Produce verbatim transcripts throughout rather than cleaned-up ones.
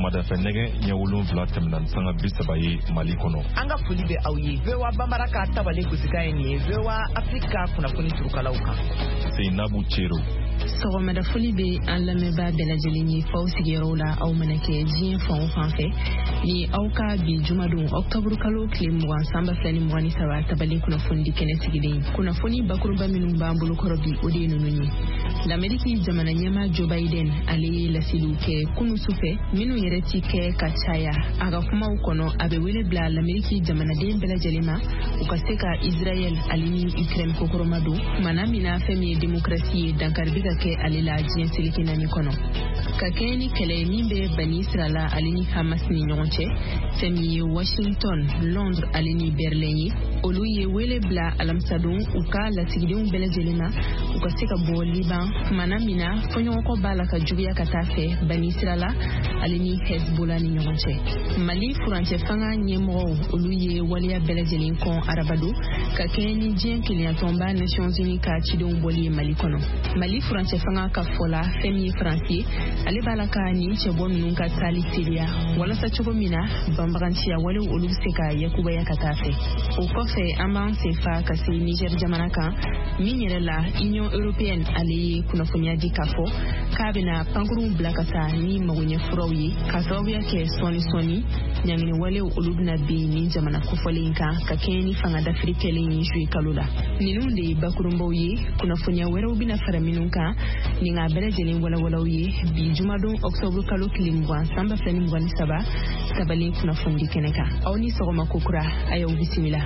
Sɔgɔmada fɛ nɛgɛ ɲɛ wolonwula tɛmɛna sanga bi saba ye Mali kɔnɔ. An ka foli bɛ aw ye. V O A Bambara ka tabale gosika ye nin ye. V O A Afrika kunnafoni turukalaw kan. Seinabu Cero. Sɔgɔmada foli bɛ an lamɛnbaa bɛɛ lajɛlen ye faw sigiyɔrɔw la aw mana kɛ diɲɛ fan o fan fɛ ni aw ka bi jumadon octobre kalo tile mugan sanba fila ni mugan ni saba tabale kunnafoni di kɛnɛ sigilen kunnafoni bakuruba minnu b'an bolo kɔrɔ bi o de ye ninnu ye. L'Amérique jamana ɲɛma Joe Biden ale ye laseliw kɛ kunu sufɛ minnu yɛrɛ ti kɛ ka caya a ka kumaw kɔnɔ a bɛ wele bila l'Amérique jamanaden bɛɛ lajɛlen ma u ka se ka Israel ale ni Ukraine kokɔrɔma don kumana min na fɛn min ye démocratie ye dankari bɛ ka kɛ ale la diɲɛ seleke naani kɔnɔ ka kɛɲɛ ni kɛlɛ min bɛ bani Israel ale ni Hamas ni ɲɔgɔn cɛ fɛn min ye Washington, Londres ale ni Berlin ye olu ye wele bila alamisadon u ka lasigidenw bɛɛ lajɛlen ma u ka se ka bɔ Liban kumana min na fɔɲɔgɔnkɔ b'a la ka juguya ka taa fɛ bani Israel ale ni Hezbollah ni ɲɔgɔn cɛ. Mali furancɛ fanga ɲɛmɔgɔw olu ye waliya bɛɛ lajɛlen kɔn arabado ka kɛɲɛ ni diɲɛ keleyatɔnba Nations Unies ka cidenw bɔli ye Mali kɔnɔ. Mali furancɛ fanga ka fɔla fɛn min ye Faransi ale b'a la ka nin cɛbɔ ninnu ka taali teliya walasa cogo min na banbaganciya walew olu bɛ se ka yakubaya ka taa fɛ. O kɔfɛ an b'an senfa ka se Niger jamana kan min yɛrɛ la Union Européenne ale ye kunnafoniya di k'a fɔ k'a bɛna pankurunw bila ka taa ni magoɲɛfuraw ye ka sababuya kɛ sɔɔni sɔɔni ɲangini walew olu bɛna bin nin jamana kofɔlen kan ka kɛɲɛ ni fanga dafiri kɛlen ye juillet kalo la. Ninnu de ye bakurunbaw ye kunnafoniya wɛrɛw bɛna fara minnu kan ni nka bɛɛ lajɛlen walawalaw ye bi jumadon octobre kalo tile mugan sanba fila ni mugan ni saba tabalen kunnafoni di kɛnɛ kan. Aw ni sɔgɔma kokura a y'aw bisimila.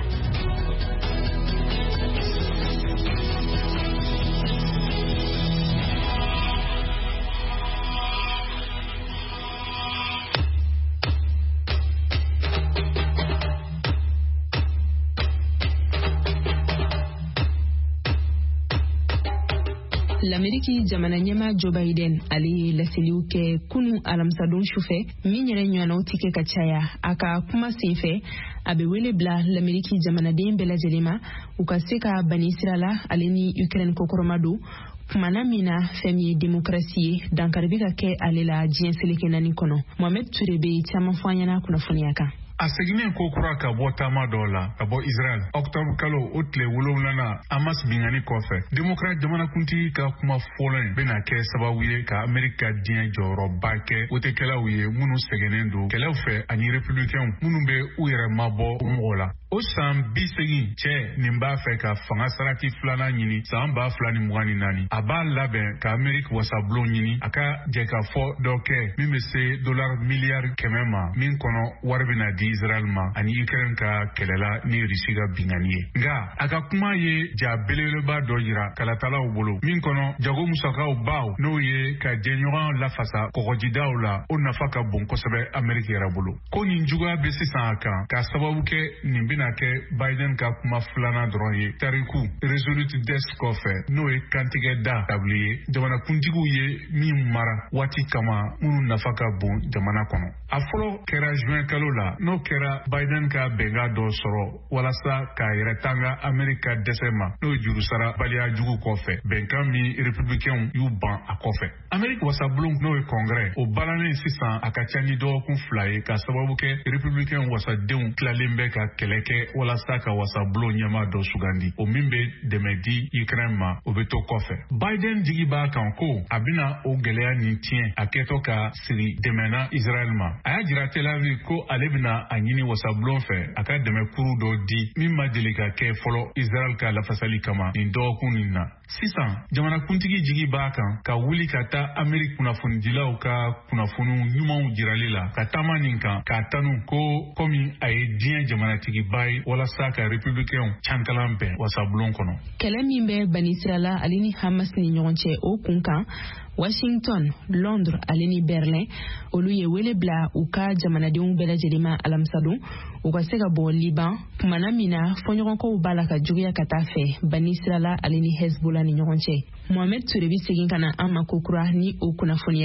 L'Amérique jamana ɲɛma Joe Biden ale ye laseliw kɛ kunu alamisadon sufɛ min yɛrɛ ɲɔgɔnnaw ti kɛ ka caya a ka kuma senfɛ a bɛ wele bila l'Amérique jamanaden bɛɛ lajɛlen ma u ka se ka bani Israel ale ni Ukraine kokɔrɔma don kumana min na fɛn min ye démocratie ye dankari bɛ ka kɛ ale la diɲɛ seleke naani kɔnɔ. Mohamed Ture bɛ caman fɔ an ɲɛna kunnafoniya kan. A seginnen ko kura ka bɔ taama dɔw la ka bɔ Israel octobre kalo o tile wolonwulana Hamas bingani kɔfɛ démocrate jamanakuntigi ka kuma fɔlɔ bɛna kɛ sababu ye ka Amerika diɲɛ jɔyɔrɔba kɛ wotekɛlaw ye minnu sɛgɛnnen don kɛlɛw fɛ ani républicains minnu bɛ u yɛrɛ mabɔ mɔgɔw la. O san bi segin cɛ nin b'a fɛ ka fanga sarati filanan ɲini san ba fila ni mugan ni naani a b'a labɛn ka Amerika wasabulon ɲini a ka jɛkafɔ dɔ kɛ min bɛ se dollar miliyari kɛmɛ ma min kɔnɔ wari bɛna di Israel ma ani Ukraine ka kɛlɛla ni Russie ka bingani ye. Nka a ka kuma ye ja belebeleba dɔ yira kalatalaw bolo min kɔnɔ jago musakaw baw n'o ye ka jɛɲɔgɔn lafasa kɔgɔjidaw la o nafa ka bon kosɛbɛ Amerika yɛrɛ bolo. Ko nin juguya bɛ sisan a kan ka sababu kɛ nin bɛna kɛ Biden ka kuma filanan dɔrɔn ye tariku resolute desk kɔfɛ n'o ye kantigɛ da tabili ye jamanakuntigiw ye min mara waati kama minnu nafa ka bon jamana kɔnɔ. A fɔlɔ kɛra juin kalo la n'o kɛra Biden ka bɛnka dɔ sɔrɔ walasa ka yɛrɛ tanga Amerika dɛsɛ ma n'o juru sara baliya jugu kɔfɛ bɛnkan min républicains y'u ban a kɔfɛ. Amerika wasabulon n'o ye congrès o balannen sisan a ka ca ni dɔgɔkun fila ye ka sababu kɛ républicains wasadenw tilalen bɛ ka kɛlɛ kɛ walasa ka wasabulon ɲɛma dɔ sugandi o min bɛ dɛmɛ di Ukraine ma o bɛ to kɔfɛ. Biden jigi b'a kan ko a bɛna o gɛlɛya nin tiɲɛ a kɛtɔ ka siri dɛmɛna Israel ma. A y'a jira Tel Aviv ko ale bɛna a ɲini wasabulon fɛ a ka dɛmɛ kuru dɔ di min ma deli ka kɛ fɔlɔ Israel ka lafasali kama nin dɔgɔkun nin na. Sisan jamanakuntigi jigi b'a kan ka wuli ka taa Amerika kunnafonidilaw ka kunnafoniw ɲumanw jirali la ka taama nin kan k'a tanu ko komi a ye diɲɛ jamanatigiba ye walasa ka républicains cankalan bɛn wasabulon kɔnɔ. Kɛlɛ min bɛ bani Israel ale ni Hamas ni ɲɔgɔn cɛ o kun kan Washington, Londres ale ni Berlin olu ye wele bila u ka jamanadenw bɛɛ lajɛlen ma alamisadon u ka se ka bɔ Liban kumana min na fɔɲɔgɔnkɔw b'a la ka juguya ka taa fɛ bani Israel ale ni Hezbollah ni ɲɔgɔn cɛ. Mohamed Ture bi segin ka na an ma kokura ni o kunnafoniya ye.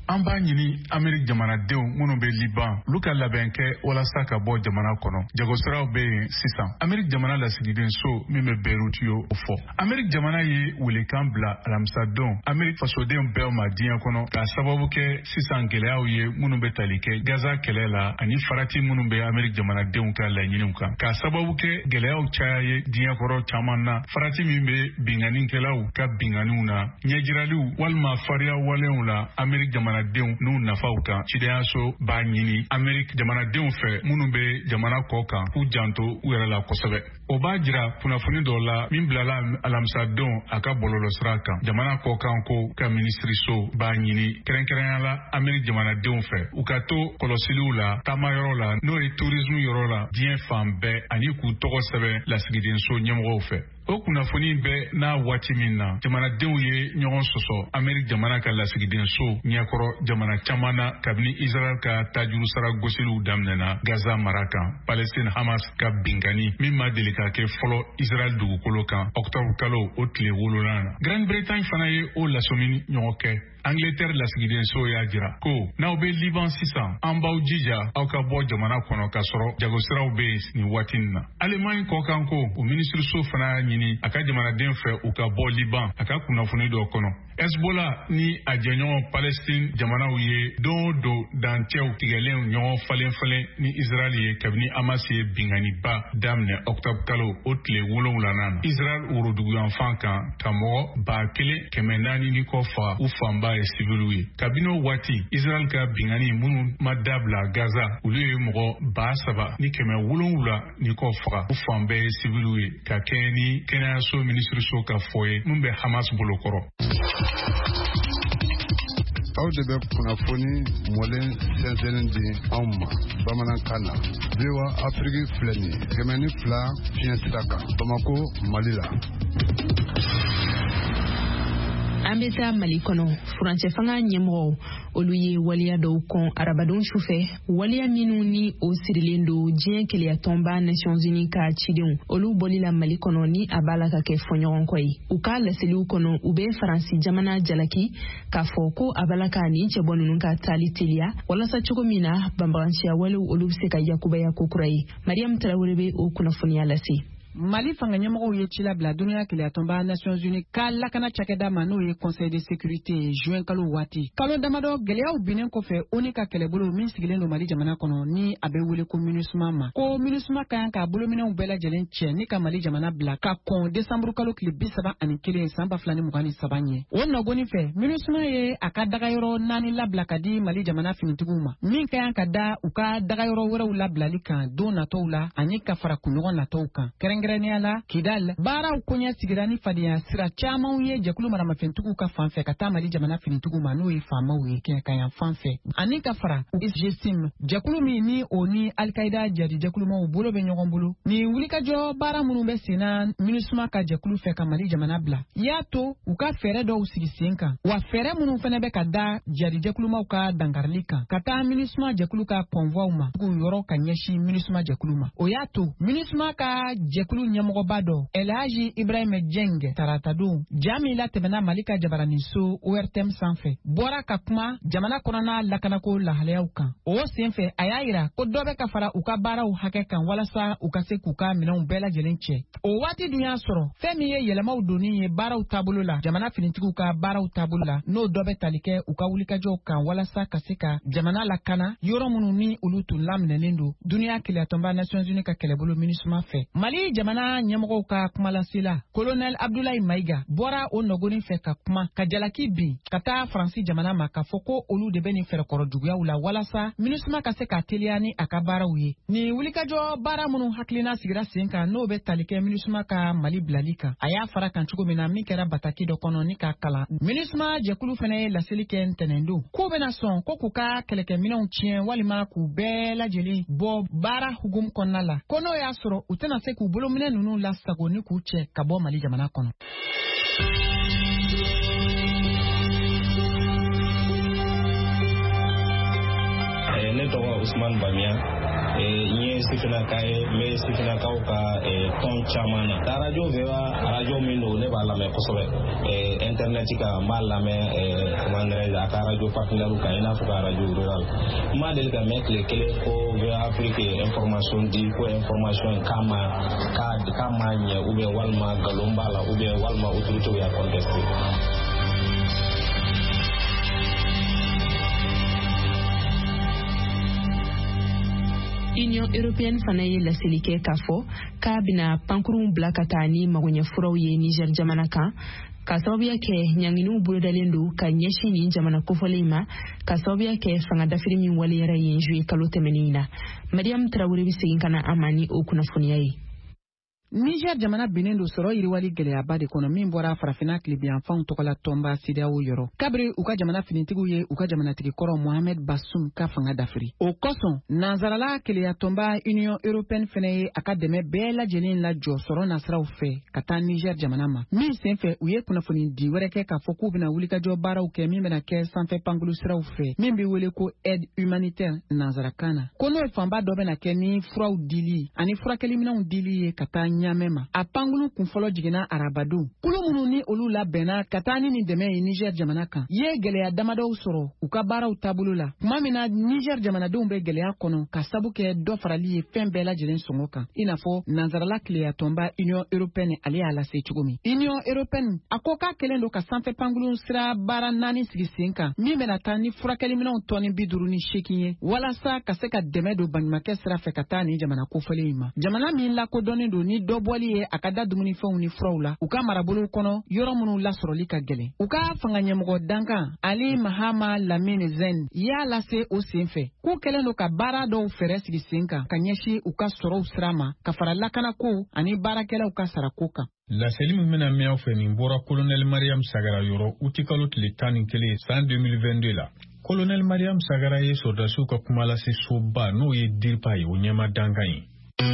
an b'a ɲini Amérique jamanadenw minnu bɛ Liban olu ka labɛn kɛ walasa ka bɔ jamana kɔnɔ jagosiraw bɛ yen sisan Amérique jamana lasigiden so min bɛ Beyrouth yo o fɔ Amérique jamana ye welekan bila alamisa don Amérique fasodenw bɛɛ ma diɲɛ kɔnɔ ka sababu kɛ sisan gɛlɛyaw ye minnu bɛ tali kɛ Gaza kɛlɛ la ani farati minnu bɛ Amérique jamanadenw ka laɲiniw kan ka sababu kɛ gɛlɛyaw caya ye diɲɛ kɔrɔ caman na farati min bɛ binganikɛlaw ka binganiw na ɲɛjiraliw walima fariya walew la Amérique jamanadenw n'u nafaw kan cidenyaso b'a ɲini Amérique jamanadenw fɛ minnu bɛ jamana kɔ kan k'u janto u yɛrɛ la kosɛbɛ o b'a jira kunnafoni dɔ la min bilala alamisa don a ka bɔlɔlɔsira kan jamana kɔ kan ko ka minisiriso b'a ɲini kɛrɛnkɛrɛnya la Amérique jamanadenw fɛ u ka to kɔlɔsiliw la taamayɔrɔ la n'o ye tourisme yɔrɔ la diɲɛ fan bɛɛ ani k'u tɔgɔ sɛbɛn lasigidenso ɲɛmɔgɔw fɛ o kunnafoni bɛ n'a waati min na jamanadenw ye ɲɔgɔn sɔsɔ Amérique jamana ka lasigidenso ɲɛkɔrɔ jamana caman na kabini Israël ka tajuru sara gosiliw daminɛna Gaza mara kan Palestine Hamas ka bingani min ma deli ka kɛ fɔlɔ Israël dugukolo kan octobre kalo o tile wolonwula na Grande-Bretagne fana ye o lasomini ɲɔgɔn kɛ Angleterre lasigidenso y'a jira ko n'aw bɛ Liban sisan an b'aw jija aw ka bɔ jamana kɔnɔ ka sɔrɔ jagosiraw bɛ nin waati nin na Allemagne kɔkan ko o minisiriso fana ɲini a ka jamanaden fɛ u ka bɔ Liban a ka kunnafoni dɔ kɔnɔ Hezbollah ni a jɛɲɔgɔn Palestine jamanaw ye don o don dancɛw tigɛlen ɲɔgɔn falen falen ni Israël ye kabini Hamas ye binganiba daminɛ octobre kalo o tile wolonwula na Israël woroduguyanfan kan ka mɔgɔ ba kelen kɛmɛ naani ni kɔ faga u fanba ye sibiliw ye kabini o waati Israël ka bingani minnu ma dabila Gaza olu ye mɔgɔ ba saba ni kɛmɛ wolonwula ni kɔ faga u fan bɛɛ ye sibiliw ye ka kɛɲɛ ni kɛnɛyaso minisiriso ka fɔ ye min bɛ Hamas bolo kɔrɔ. Aw de bɛ kunnafoni mɔlen sɛnsɛnnen di anw ma bamanankan na V O A Afrique filɛ nin ye kɛmɛ ni fila fiɲɛ sira kan Bamako Mali la. An bɛ taa Mali kɔnɔ furancɛ fanga ɲɛmɔgɔw olu ye waliya dɔw kɔn arabadon sufɛ waliya minnu ni o sirilen do diɲɛ keleya tɔnba Nations Unies ka cidenw olu bɔli la Mali kɔnɔ ni a b'a la ka kɛ fɔɲɔgɔnkɔ ye u ka laseliw kɔnɔ u bɛ Faransi jamana jalaki k'a fɔ ko a b'a la ka nin cɛbɔ ninnu ka taali teliya walasa cogo min na banbaganciya walew olu bɛ se ka yakubaya kokura ye Mariam Tarawele bɛ o kunnafoniya lase. Mali fanga ɲɛmɔgɔw ye ci labila duniya keleya tɔnba Nations Unies ka lakana cakɛda ma n'o ye Conseil de sécurité juin kalo waati kalo damadɔ gɛlɛyaw binnen kɔfɛ O N U ka kɛlɛbolo min sigilen do Mali jamana kɔnɔ ni a bɛ wele ko MINUSMA ma ko MINUSMA ka kan ka bolominɛw bɛɛ lajɛlen cɛ ni ka Mali jamana bila ka kɔn décembre kalo tile bi saba ani kelen san ba fila ni mugan ni saba ɲɛ o nɔgɔni fɛ MINUSMA ye a ka dagayɔrɔ naani labila ka di Mali jamana finitigiw ma min ka kan ka da u ka dagayɔrɔ wɛrɛw labilali kan don natɔw la ani ka fara kunɲɔgɔn natɔw kan kɛrɛnkɛrɛnnenya la Kidal baaraw koɲɛ sigira ni fadenya sira camanw ye jɛkulu maramafɛntigiw ka fanfɛ ka taa Mali jamana finitigiw ma n'o ye faamaw ye kɛɲɛkayan fanfɛ ani ka fara G-S I M jɛkulu min ni o ni Al-Qaïda jadi jɛkulumaw bolo bɛ ɲɔgɔn bolo ni wulikajɔ baara minnu bɛ senna MINUSMA ka jɛkulu fɛ ka Mali jamana bila y'a to u ka fɛɛrɛ dɔw sigi sen kan wa fɛɛrɛ minnu fɛnɛ bɛ ka da jadi jɛkulumaw ka dankarili kan ka taa MINUSMA jɛkulu ka convoiw ma tugu yɔrɔ ka ɲɛsin MINUSMA jɛkulu ma o y'a to MINUSMA ka jɛkulu ɲɛmɔgɔba dɔ El Hadji Ibrahima Dieng tarata don jaa min latɛmɛna Mali ka jabaraniso O R T M sanfɛ bɔra ka kuma jamana kɔnɔna lakanako lahalayaw kan o senfɛ a y'a yira ko dɔ bɛ ka fara u ka baaraw hakɛ kan walasa u ka se k'u ka minɛnw bɛɛ lajɛlen cɛ o waati dun y'a sɔrɔ fɛn min ye yɛlɛmaw donni ye baaraw taabolo la jamana finitigiw ka baaraw taabolo la n'o dɔ bɛ tali kɛ u ka wulikajɔw kan walasa ka se ka jamana lakana yɔrɔ minnu ni olu tun laminɛlen don duniya keleya tɔnba Nations Unies ka kɛlɛbolo MINUSMA fɛ Mali jamana ɲɛmɔgɔw ka kumalasela Colonel Abdoulaye Maïga bɔra o nɔgɔnin fɛ ka kuma ka jalaki bin ka taa Faransi jamana ma k'a fɔ ko olu de bɛ nin fɛrɛkɔrɔ juguyaw la walasa MINUSMA ka se ka teliya ni a ka baaraw ye ni wulikajɔ baara minnu hakilina sigira sen kan n'o bɛ tali kɛ MINUSMA ka Mali bilali kan a y'a fara kan cogo min na min kɛra bataki dɔ kɔnɔ ni ka kalan MINUSMA jɛkulu fana ye laseli kɛ ntɛnɛndon k'u bɛna sɔn ko k'u ka kɛlɛkɛminɛnw tiɲɛ walima k'u bɛɛ lajɛlen bɔ baara hukumu kɔnɔna la ko n'o y'a sɔrɔ u tɛna se k'u bolominɛ ninnu lasago ni k'u cɛ ka bɔ Mali jamana kɔnɔ. Ne tɔgɔ Usman Bamia n ye sifinaka ye n bɛ sifinakaw ka tɔn caman na radio V O A radio min don ne b'a lamɛn kosɛbɛ internet kan n b'a lamɛn comment dirais-je a ka radio partenaire kan i n'a fɔ ka radio rural n ma deli ka mɛn tile kelen ko V O A Afrique information di ko information kama ka kama ɲɛ ou bien walima galon b'a la ou bien walima autorité y'a contesté. Union européenne fana ye laseli kɛ k'a fɔ k'a bɛna pankurun bila ka taa ni magoɲɛfuraw ye Niger jamana kan ka sababuya kɛ ɲanginiw bolodalen don ka ɲɛsin nin jamana kofɔlen ma ka sababuya kɛ fanga dafiri min waleyara yen juillet kalo tɛmɛnen na. Mariam Traoré bɛ segin ka na an ma ni o kunnafoniya ye. Niger jamana binen do sɔrɔ yiriwali gɛlɛyaba de kɔnɔ min bɔra farafina kilebiyanfanw tɔgɔla tɔnba C D A O yɔrɔ kabiri u ka jamana finitigiw ye u ka jamanatigi kɔrɔ Mohamed Bazoum ka fanga dafiri o kosɔn nansarala keleya tɔnba Union européenne fɛnɛ ye a ka dɛmɛ bɛɛ lajɛlen la jɔ sɔrɔ nasiraw fɛ ka taa Niger jamana ma min senfɛ u ye kunnafoni di wɛrɛ kɛ k'a fɔ k'u bɛna wulikajɔ baaraw kɛ min bɛna kɛ sanfɛ pankulu siraw fɛ min bɛ wele ko aide humanitaire nansarakan na ko n'o fanba dɔ bɛna kɛ ni furaw dili ani furakɛliminɛnw dili ye ka taa Ɲamɛma a pangulu kun fɔlɔ jiginna arabadon kulu minnu ni olu labɛnna ka taa ni nin dɛmɛ ye Niger jamana kan ye gɛlɛya damadɔw sɔrɔ u ka baaraw taabolo la tuma min na Niger jamanadenw bɛ gɛlɛya kɔnɔ ka sabu kɛ dɔ farali ye fɛn bɛɛ lajɛlen sɔngɔ kan i n'a fɔ nansarala kileya tɔnba Union européenne ale y'a lase cogo min Union européenne a ko k'a kelen don ka sanfɛ pangulu sira baara naani sigi sen kan min bɛna taa ni furakɛliminɛnw tɔni bi duuru ni seegin ye walasa ka se ka dɛmɛ don baɲumankɛ sira fɛ ka taa ni jamana kofɔlen ma jamana min lakodɔnnen don ni dɔ bɔli ye a ka da dumunifɛnw ni furaw la u ka marabolo kɔnɔ yɔrɔ minnu lasɔrɔli ka gɛlɛn u ka fanga ɲɛmɔgɔ dankan Ali Mahama Lamine Zen y'a lase o sen fɛ k'u kɛlen don ka baara dɔw fɛrɛ sigi sen kan ka ɲɛsin u ka sɔrɔw sira ma ka fara lakanako ani baarakɛlaw ka sarako kan. Laseli min bɛna mɛn aw fɛ nin bɔra Colonel Mariam Sagara yɔrɔ uti kalo tile tan ni kelen san deux mille vingt-deux la. Colonel Mariam Sagara ye sɔrdasiw ka kuma lase soba n'o ye DIRPA ye o ɲɛma dankan ye.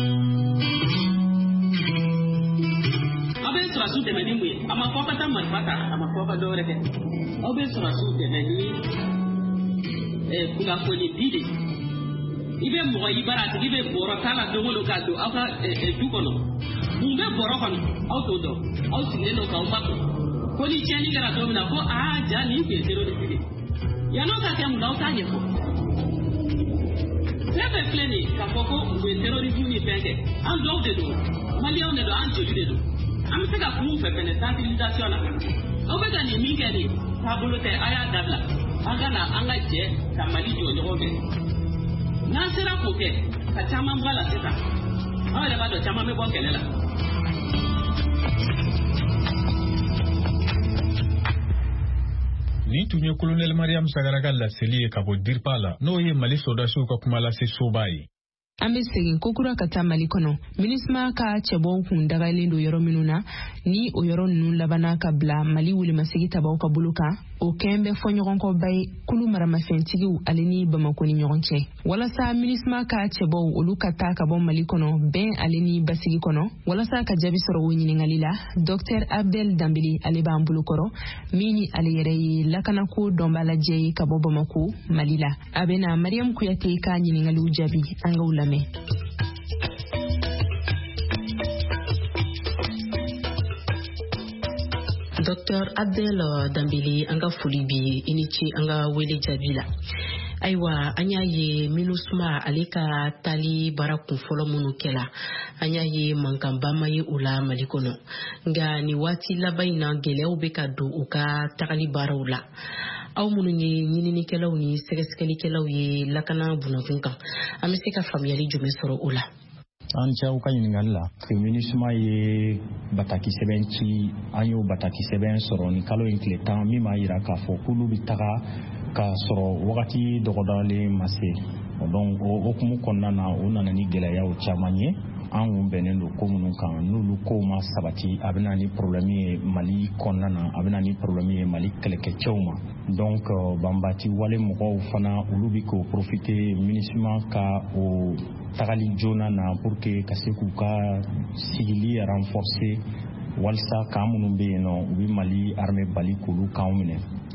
Surasu dɛmɛni mun ye a ma fɔ ka taa marifa ta a ma fɔ ka dɔwɛrɛ kɛ aw bɛ surasu dɛmɛ ni kunnafoni di de i bɛ mɔgɔ i bara a tigi bɛ bɔrɔ k'a la don o don k'a don aw ka du kɔnɔ mun bɛ bɔrɔ kɔnɔ aw t'o dɔn aw sigilen don k'aw ma ko ko ni tiɲɛni kɛra don min na ko aa ja nin tun ye terroriste de yan'o ka kɛ mun na aw t'a ɲɛfɔ fɛn fɛn filɛ nin ye k'a fɔ ko u ye terrorisme ni fɛn kɛ an dɔw de don maliyɛnw de don an joli de don. An bɛ se ka kuma u fɛ fɛnɛ sensibilisation na aw bɛ ka nin min kɛ nin taabolo tɛ a y'a dabila an ka na an ka jɛ ka Mali jɔ ɲɔgɔn fɛ n'an sera k'o kɛ ka caman bɔ a la sisan aw yɛrɛ b'a dɔn caman bɛ bɔ kɛlɛ la. Nin tun ye Colonel Mariam Sagara ka laseli ye ka bɔ DIRPA la n'o ye Mali sɔrdasiw ka kuma lase soba ye. An bɛ segin kokura ka taa Mali kɔnɔ MINUSMA ka cɛbɔw kun dagalen don yɔrɔ minnu na ni o yɔrɔ ninnu labanna ka bila Mali wulimasigi tabaw ka bolo kan o kɛn bɛ fɔ ɲɔgɔn kɔba ye kulu maramafɛntigiw ale ni Bamako ni ɲɔgɔn cɛ walasa MINUSMA ka cɛbɔw olu ka taa ka bɔ Mali kɔnɔ bɛn ale ni basigi kɔnɔ walasa ka jaabi sɔrɔ o ɲininkali la Docteur Abdel Dambili ale b'an bolo kɔrɔ min ni ale yɛrɛ ye lakanako dɔnbalajɛ ye ka bɔ Bamako Mali la a bɛna Mariam Kuyate ka ɲininkaliw jaabi an ka lamɛn. Docteur Abdel Dambili an ka foli bi i ni ce an ka wele jaabi la. Ayiwa an y'a ye MINUSMA ale ka tali baara kunfɔlɔ minnu kɛla an y'a ye mankanba ma ye u la Mali kɔnɔ nka ni waati laban in na gɛlɛyaw bɛ ka don u ka tagali baaraw la. Aw minnu ye ɲininikɛlaw ni sɛgɛsɛgɛlikɛlaw ye lakana bunakun kan an bɛ se ka faamuyali jumɛn sɔrɔ o la. An cɛ u ka ɲininkali la que MINUSMA ye bataki sɛbɛn ci an y'o bataki sɛbɛn sɔrɔ ni kalo in tile tan min b'a jira k'a fɔ k'olu bɛ taga k'a sɔrɔ wagati dɔgɔdɔgɔlen ma se donc o hukumu kɔnɔna na o nana ni gɛlɛyaw caman ye an kun bɛnnen don ko minnu kan n'olu kow ma sabati a bɛna ni problème ye Mali kɔnɔna na a bɛna ni problème ye Mali kɛlɛkɛcɛw ma donc banbati wale mɔgɔw fana olu bɛ k'o profiter MINUSMA ka o tagali joona na pour que ka se k'u ka sigili renforcer walasa kan minnu bɛ yen nɔ u bɛ Mali armée bali k'olu kanw minɛ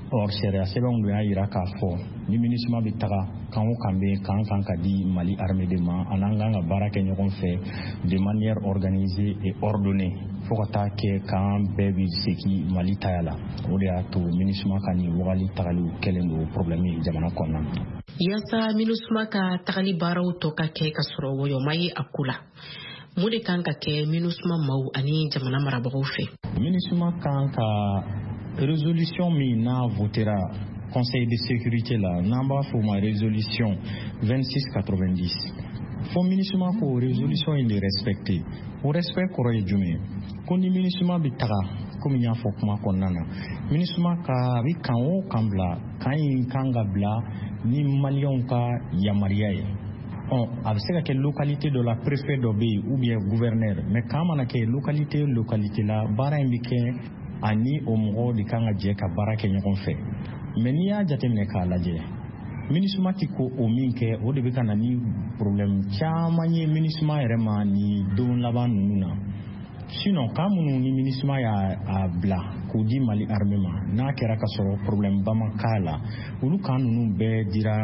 or sariya sɛbɛnw do y'a yira k'a fɔ ni MINUSMA bɛ taga kan o kan bɛ kan kan ka di Mali armée de ma an n'an kan ka baara kɛ ɲɔgɔn fɛ de manière organisée et ordonnée fo ka taa kɛ kan bɛɛ bɛ segin Mali taya la o de y'a to MINUSMA ka nin wagali tagali kɛlen do problème ye jamana kɔnɔna na. Yasa MINUSMA ka tagali baaraw tɔ ka kɛ ka sɔrɔ wɔyɔma ye a ko la. Mun de kan ka kɛ MINUSMA maaw ani jamana marabagaw fɛ? MINUSMA kan ka résolution min n'a votera Conseil de sécurité la n'an b'a fɔ o ma résolution vingt-six quatre-vingt-dix. Fo MINUSMA ko résolution in de respecter. O respect kɔrɔ ye jumɛn? Ko ni MINUSMA bɛ taga komi y'a fɔ kuma kɔnɔna na MINUSMA ka bi kan o kan bila kan in kan ka bila ni maliyɛnw ka yamaruya ye. Ɔ a bɛ se ka kɛ localité dɔ la préfet dɔ bɛ yen ou bien gouverneur mais kan mana kɛ localité localité la baara in bɛ kɛ ani o mɔgɔw de kan ka jɛ ka baara kɛ ɲɔgɔn fɛ mais n'i y'a jateminɛ k'a lajɛ MINUSMA ti ko o min kɛ o de bɛ ka na ni problème caman ye MINUSMA yɛrɛ ma ni don laban ninnu na sinon kan minnu ni MINUSMA y'a bila k'o di Mali armée ma n'a kɛra ka sɔrɔ problème ba ma k'a la olu kan ninnu bɛɛ dira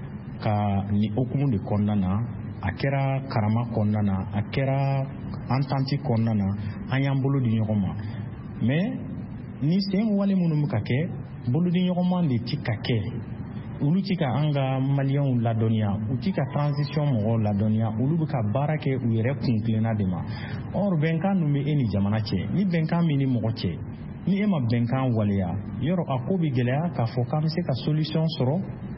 ka ni okumu de kɔnɔna na a kɛra karama kɔnɔna na a kɛra entente kɔnɔna na an y'an bolo di ɲɔgɔn ma mais ni sen wale minnu bɛ ka kɛ bolo di ɲɔgɔn ma de ti ka kɛ olu ti ka an ka maliyɛnw ladɔnniya u ti ka transition mɔgɔw ladɔnniya olu bɛ ka baara kɛ u yɛrɛ kun tilenna de ma or bɛnkan ninnu bɛ e ni jamana cɛ ni bɛnkan min ni mɔgɔ cɛ ni e ma bɛnkan waleya yɔrɔ a ko bɛ gɛlɛya k'a fɔ k'an bɛ se ka solution sɔrɔ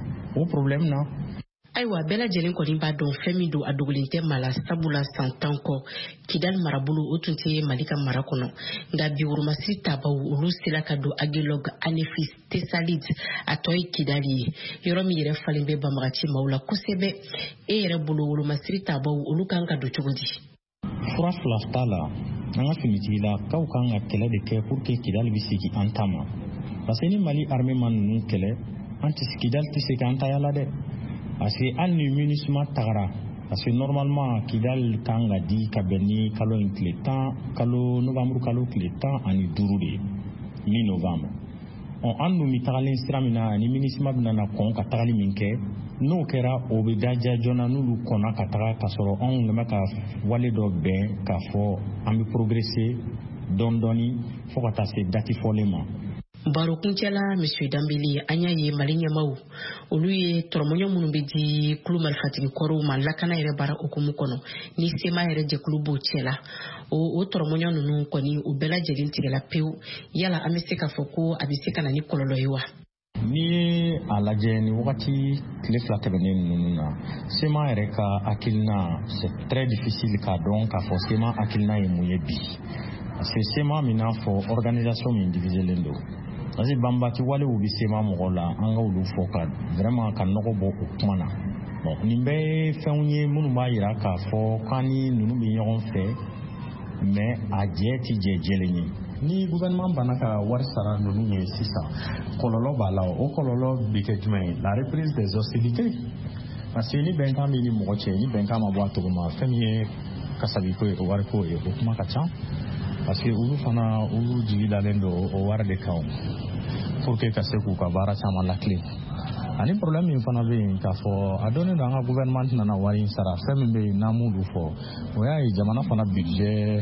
o problème na. Ayiwa bɛɛ lajɛlen kɔni b'a dɔn fɛn min don a dogolen tɛ maa la sabula san tan kɔ Kidali marabolo o tun tɛ Mali ka mara kɔnɔ nka bi woromasiri tabaw olu sera ka don Agilog Anefis Tesalit a tɔ ye Kidali ye yɔrɔ min yɛrɛ falen bɛ banbagaci maaw la kosɛbɛ e yɛrɛ bolo woromasiri tabaw olu kan ka don cogo di? Fura fila t'a la an ka finitigila kaw kan ka kɛlɛ de kɛ pour que Kidali bɛ segin an ta ma parce que ni Mali armée ma ninnu kɛlɛ an tɛ Kidali tɛ se k'an ta yala dɛ. Parce que hali ni MINUSMA tagara parce que normalement Kidali kan ka di ka bɛn ni kalo in tile tan kalo novembre kalo tile tan ani duuru de mi novembre ɔ an dun bɛ tagalen sira min na ni MINUSMA bɛna na kɔn ka tagali min kɛ n'o kɛra o bɛ daja joona n'olu kɔnna ka taga ka sɔrɔ anw bɛ ka wale dɔ bɛn k'a fɔ an bɛ progresser dɔɔni dɔɔni fo ka taa se dati fɔlen ma. Baro kuncɛla Monsieur Dambélé an y'a ye Mali ɲɛmaaw olu ye tɔrɔmɔɲɔ minnu bɛ di kulu marifatigi kɔrɔw ma lakana yɛrɛ baara hukumu kɔnɔ ni sema yɛrɛ jɛkulu b'o cɛ la o o tɔrɔmɔɲɔ ninnu kɔni u bɛɛ lajɛlen tigɛla pewu yala an bɛ se k'a fɔ ko a bɛ se ka na ni kɔlɔlɔ ye wa? N'i ye a lajɛ ni wagati tile fila tɛmɛnen ninnu na sema yɛrɛ ka hakilina c'est très difficile k'a dɔn k'a fɔ sema hakilina ye mun ye bi parce que sema min n'a fɔ organisation min diviselen don. Parce que banbati wale u bi sema mɔgɔ la an ka olu fɔ ka vraiment ka nɔgɔ bɔ o kuma na bon nin bɛɛ ye fɛnw ye minnu b'a yira k'a fɔ k'an ni ninnu bɛ ɲɔgɔn fɛ mais a jɛ ti jɛ jɛlen ye ni gouvernement banna ka wari sara ninnu ye sisan kɔlɔlɔ b'a la o kɔlɔlɔ bɛ kɛ jumɛn ye la reprise des hostilités parce que ni bɛnkan bɛ ni mɔgɔ cɛ ni bɛnkan ma bɔ a cogo ma fɛn min ye kasabiko ye o wariko ye o kuma ka ca parce que olu fana olu jigi dalen don o wari de kan pour que ka se k'u ka baara caman lakile ani problème min fana bɛ yen k'a fɔ a donnen don an ka gouvernement nana wari in sara fɛn min bɛ yen n'an m'olu fɔ o y'a ye jamana fana budget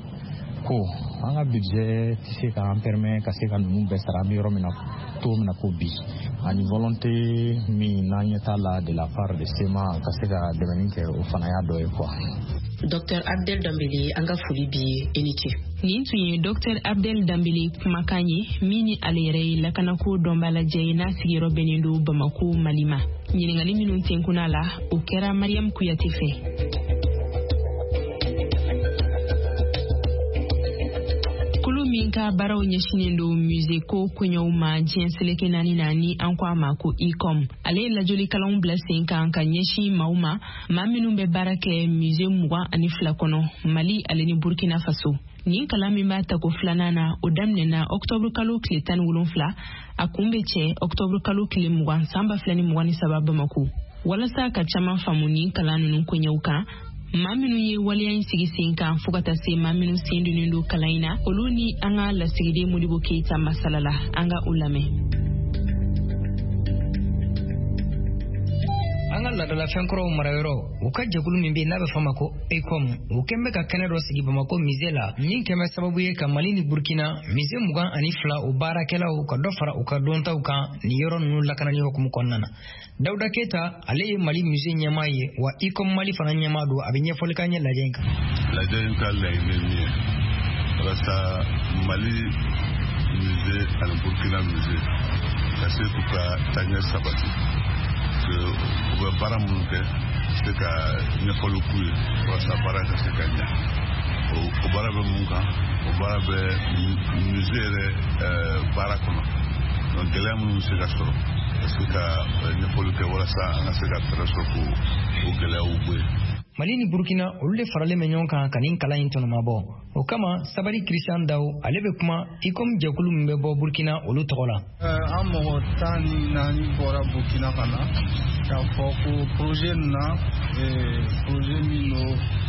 ko an ka budget tɛ se k'an permet ka se ka ninnu bɛɛ sara an bɛ yɔrɔ min na to min na ko bi ani volonté min n'an ɲɛ t'a la de la part de sema ka se ka dɛmɛni kɛ o fana y'a dɔ ye quoi. Docteur Abdel Dambélé an ka foli bi e ni ce. Nin tun ye Docteur Abdel Dambélé kumakan ye min ni ale yɛrɛ ye lakanako dɔnba lajɛ n'a sigiyɔrɔ bɛnnen don Bamako Mali ma. Ɲininkali minnu tɛnkuna la o kɛra Mariam Kuyate fɛ. Min ka baaraw ɲɛsinen don musée ko koɲɛw ma diɲɛ seleke naani na ni an ko a ma ko I C O M ale ye lajɛli kalanw bila sen kan ka ɲɛsin maaw ma maa minnu bɛ baara kɛ musée mugan ani fila kɔnɔ Mali ale ni Burkina Faso nin kalan min b'a ta ko filanan na o daminɛna octobre kalo tile tan ni wolonwula a kun bɛ cɛ octobre kalo tile mugan san ba fila ni mugan ni saba Bamako walasa ka caman faamu nin kalan ninnu koɲɛw kan maa minnu ye waleya in sigi sen kan fo ka taa se maa minnu sen donnen don kalan in na olu ni an ka lasigiden Modibo Keyita masala la an ka o lamɛn. anga la de la fenkro marayoro o ka jekulu min be na be fama ko ecom o kembe ka kanero sigi bamako mizela nin kembe sababu ye ka Mali ni Burkina mize mugan ani fla o barakela o ka do fara o ka donta o kan ni yoro nu lakanani hukumu konnana Dauda Keta ale Mali mize nyama ye wa ecom Mali fana nyama do abenye folikanye la jenka la jenka la ni rasa Mali mize al Burkina mize kasi kuka tanya sabati ke uba bara munke se ka nyafolu kuye rasa bara ka se kanya o bara be munka o bara be misere bara kono donc gele mun se ka soro se ka nyafolu ke wala sa na se ka traso ko o gele o bwe Mali ni Burkina olulle farale menyon kan kanin kala intono mabo o kama sabari Christian Daw alebe kuma ikom jekulu mbe bo Burkina olu togola euh amo tani nani bora Burkina kana ka foko projet na eh projet mino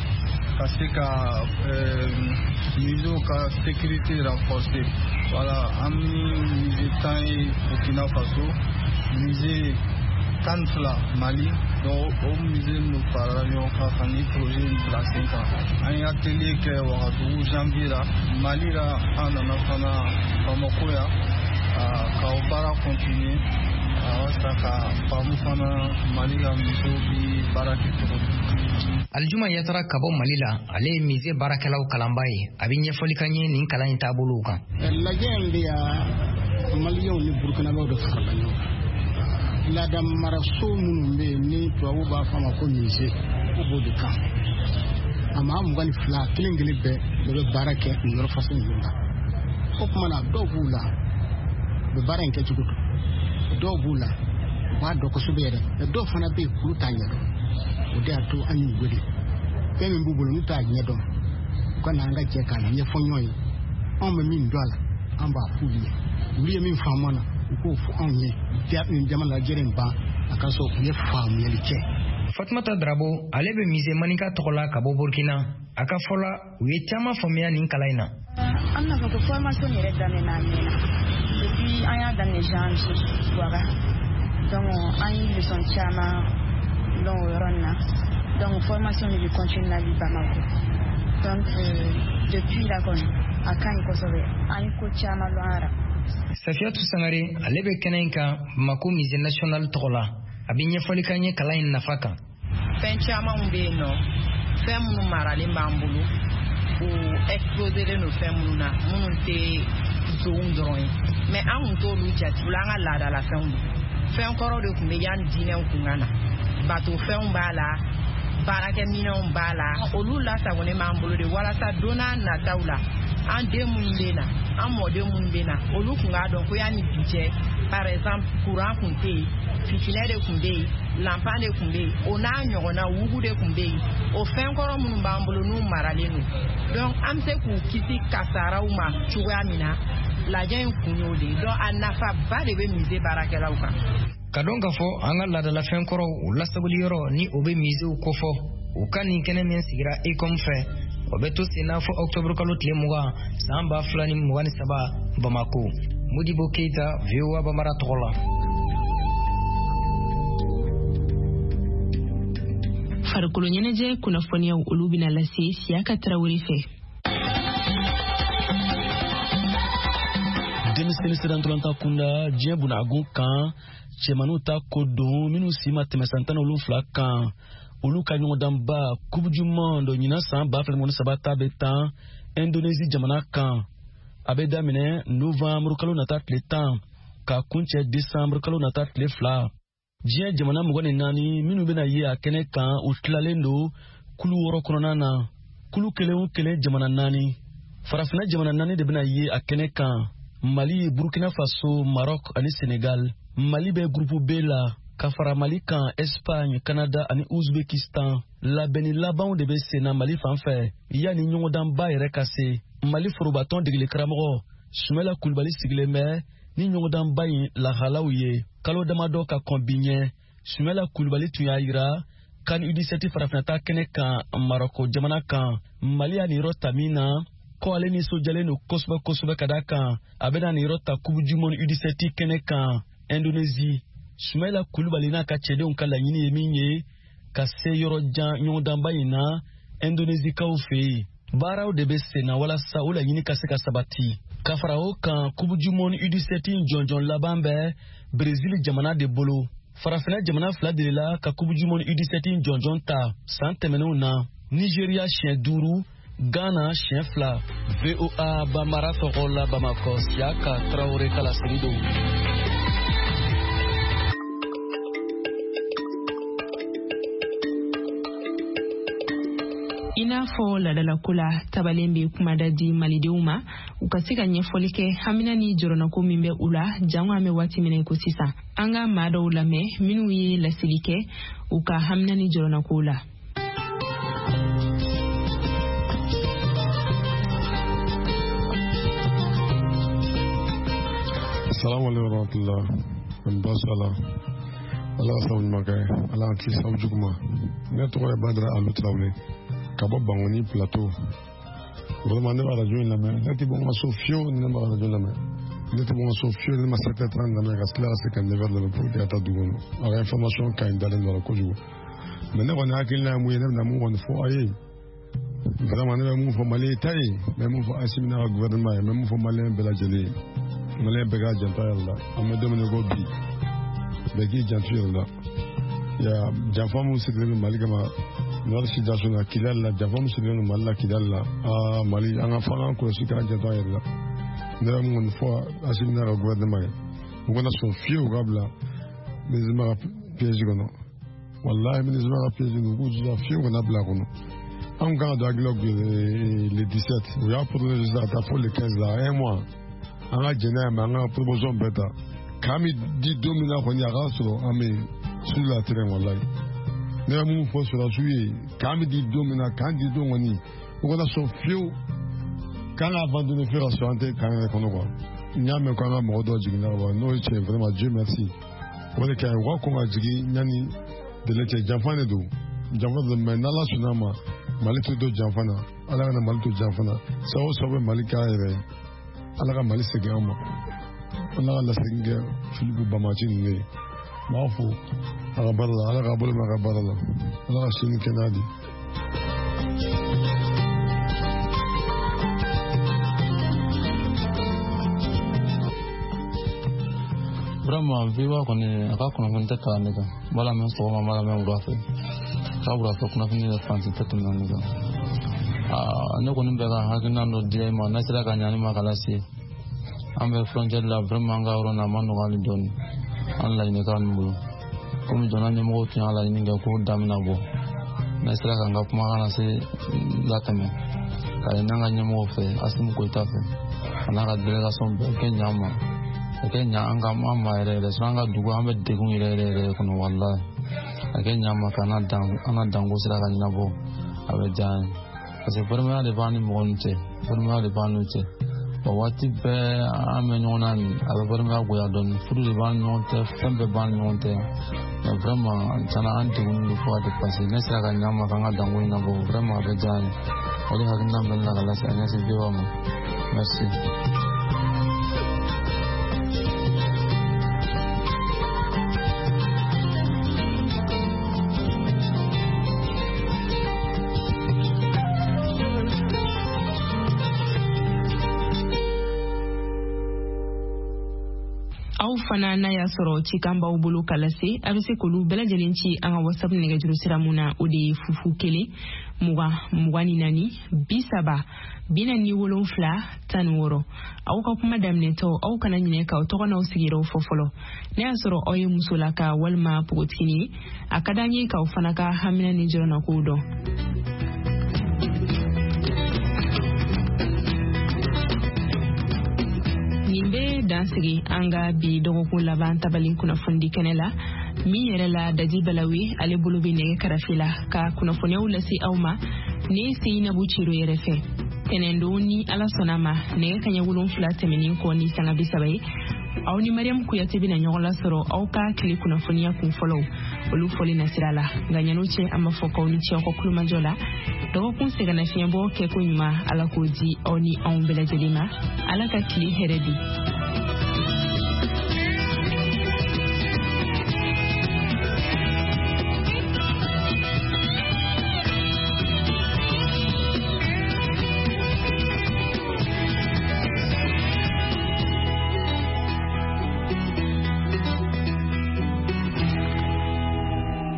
kasika euh mizo ka sécurité renforcée voilà ami mizetai Burkina Faso mise Tanfla Mali donc au musée nous parlons quand on projet la cinq ans un atelier que au janvier là Mali là en anafana Bamako ya ka opara continuer awasaka pamufana Mali la miso bi baraki to Aljuma yatara kabo Mali la ale mize barakela o kalambai abinye folikanye nin kala intabuluka la jembe ya Mali yo ni Burkina Faso de farbanyo la dam maraso munumbe ni tuawu ba fama ko mise ko bodika ama mugani fla kilingili be be barake ndoro fason yunda ko kuma na do bula be baranke jugudu do bula ba do ko subere do fana be kulu tanya do o de ato anyu gode ke min bubulu muta nya do ko na nga je kan ye fonyoyi on me min dola amba fuliye wuri min famana ko fu onye tiapin jamana jeren ba akaso ye fam ye liche Fatmata Drabo alebe mize manika tokola kabo Burkina aka fola uye chama famia nin kalaina anna ko formation ni redda ne na ni depuis aya dan ne janji wara donc ayi le son chama don ronna donc formation ni continue na Bamako donc depuis la kon akan ko sobe ayi ko chama lo ara Safiatou Sangare alebe kenenka Bamako mise national tokola abinye folikanye kalain nafaka fen chama umbe no fem mu marale mbambulu o exposer no fem mu na munte zo undroin mais an to lu jati ulanga la da la fem fem koro de kumbe yan dinen kungana bato fem bala barake minon bala olu la sa woni mbambulu de wala sa dona na taula an de mun bena an mo de mun bena olu kunga don ko yani budget par exemple courant kunte fitinere kunde lampane kunde ona nyogona wugude kunde o fen koro mun bambulu nu maralenu donc am se ku kisi kasarauma chuamina la jen kunyode donc anafa ba de be mise barakela uka kadonga fo anga la de la fen koro la sabuli yoro ni obe mise ko fo ukani kene men sigira e comme fait obeto sina fo octobre kalo tlemuga samba flani mwani saba Bamako Modibo Keita Vewa Bamara Tola farikolo ɲɛnajɛ kunnafoniyaw olu bɛna lase Siyaka Tarawele fɛ. denmisɛnnin sirantolanta kunda diɲɛ bunagun kan cɛmaniw ta ko don minnu si ma tɛmɛ san tan ni wolonwula kan olu ka ɲɔgɔndanba coupe du monde ɲinan san ba fila ni saba ta bɛ tan Indonésie jamana kan a bɛ daminɛ novembre kalo nata tile tan ka kuncɛ décembre kalo nata tile fila. Diɲɛ jamana mugan ni naani minnu bɛna ye a kɛnɛ kan u tilalen don kulu wɔɔrɔ kɔnɔna na kulu kelen o kelen jamana naani farafina jamana naani de bɛna ye a kɛnɛ kan Mali, Burkina Faso, Maroc ani Senegal. Mali bɛ groupe B la ka fara Mali kan Espagne, Canada ani Uzbekistan. Labɛnni labanw de bɛ sen na Mali fan fɛ yanni ɲɔgɔndanba yɛrɛ ka se. Mali forobatɔn degeli karamɔgɔ Sumala Kulibali sigilen bɛ ni ɲɔgɔndanba in lahalaw ye. Kalo damadɔ ka kɔn bi ɲɛ Sumala Kulibali tun y'a yira kan U dix-sept farafinata kɛnɛ kan Maroko jamana kan Mali y'a ni yɔrɔ ta min na ko ale nisɔndiyalen don kosɛbɛ kosɛbɛ ka da kan a bɛna ni yɔrɔ ta coupe du monde U dix-sept kɛnɛ kan Indonésie Sumaila Kulubali n'a ka cɛdenw ka laɲini ye min ye ka se yɔrɔ jan ɲɔgɔndanba in na Indonésikaw fɛ yen. Baaraw de bɛ sen na walasa o laɲini ka se ka sabati. Ka fara o kan Coupe du Monde U dix-sept jɔnjɔn laban bɛ Brésil jamana de bolo. Farafinna jamana fila de la ka Coupe du Monde U dix-sept jɔnjɔn ta san tɛmɛnenw na. Nigeria siɲɛ duuru, Ghana siɲɛ fila. V O A Bambara tɔgɔ la Bamako, Siaka Traoré Kalasiri don. I n'a fɔ ladalako la tabalen bɛ kumada di malidenw ma u ka se ka ɲɛfɔli kɛ hamina ni jɔrɔnako min bɛ u la jango an bɛ waati min ko sisan an ka maa dɔw lamɛn minnu ye laseli kɛ u ka hamina ni jɔrɔnako la. Assalamu alaikum warahmatullah an basala Allah sabu makai Allah ti sabu juguma ne to ya badra alu trawle ka bo bangoni plateau vraiment ne ba radio la mais ne ti bon sofio ne ba radio la mais ne ti bon sofio ne ma sept heures trente na ga sala se kan never le pour ya ta dugono ala information ka indalen dans ko jugo mais ne ba na akil na mu ne na mu won fo aye vraiment ne mu fo mali tay mais mu fo asimina gouvernement mais mu fo mali bela jeli mali bega janta yalla am domine go bi begi jantu yalla ya jafamu sidre mali kama Nor situation na kidalla jafam sidre mali kidalla ah mali anga fanga ko sika janta yalla ne mun fo asimina gouvernement ngona so fiu gabla mizima piège gono wallahi mizima piège no go ja fiu gona bla gono am ga da glog le dix-sept ou ya pour les résultats pour le quinze là un mois anga jena ma anga promotion beta kami di domina ko nya raso ame sur la terrain wallahi ne mu fo sur la suye kami di domina kandi do ngoni ko na so fiu kana abandonner faire assurante kana ko no ko nya me ko na mo do jigina wa no che vraiment Dieu merci wala ka wa ko ma jigi nyani de lete jamfane do jamfane me na la sunama malito do jamfana ala na malito jamfana sawo sawo malika ere ala ka mali sege amma ala la sege filibu bamachi ne mafu ala barla ala ka bol ma ka barla ala ka shini kenadi vraiment viva kone aka kuna kunta ka ne ka bala men so ma mala men urafe ka urafe kuna fini da fanti tetum na ne ka ah ne kone be ka hakina no dire ma na sira ka nyani ma kala si ambe frontier la vraiment nga oro na manu gali don Allah ne kan mu comme dona ne mo ti ala ni ga ko damina bo na sira ka nga kuma kana se latame ka ina nga nyamo fe asim ko itafe ana ka delegation be ke nyama ke nya anga mama ere ere sanga dugu ambe degun ere ere ere kono wallahi ke nya ma kana dang ana dango sira ka nyabo abe jan parce que vraiment de bani monte vraiment de bani wati be ame nyonan abe vraiment go ya don fudu de bani monte fembe bani monte mais vraiment sana anti wonu ko de passer ne sira ka nyama kana dango ina bo vraiment abe jan oli hakina mbella kala sa anya se biwa mo merci. fana na ya sɔrɔ cikan b'aw bolo k'a lase a bɛ se k'olu bɛɛ lajɛlen ci an ka whatsapp nɛgɛjuru sira mun na o de ye fufu kelen mugan mugan ni naani bi saba bi naani ni wolonfila tan ni wɔɔrɔ aw ka kuma daminɛtɔ aw kana ɲinɛ k'aw tɔgɔ n'aw sigiyɔrɔ fɔ fɔlɔ ne y'a sɔrɔ aw ye musolaka walima pogotigini ye a ka d'an ye k'aw fana ka hamina ni jɔrɔnakow dɔn. nin bɛ dansigi an ka bi dɔgɔkun laban tabali kunnafoni kɛnɛ la min yɛrɛ la daji balawi ale bolo bɛ nɛgɛ karafe la ka kunnafoniyaw lase aw ma ne Seinabu Ciro yɛrɛ fɛ tɛnɛndon ni ala sɔnna ma nɛgɛ kaɲɛ wolonfila tɛmɛnen kɔ ni sanga bi saba ye aw ni Mariam Kuyate bɛna ɲɔgɔn lasɔrɔ aw ka tile kunnafoniya kun fɔlɔw olu fɔli na sira la nka ɲɛnu cɛ an b'a fɔ k'aw ni ce aw ka kulomajɔ la dɔgɔkun sɛgɛnna fiɲɛbɔ kɛko ɲuman ala k'o di aw ni anw bɛɛ lajɛlen ma ala ka tile hɛrɛ di.